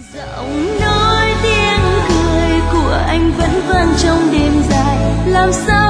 giọng nói tiếng cười của anh vẫn vang trong đêm dài, làm sao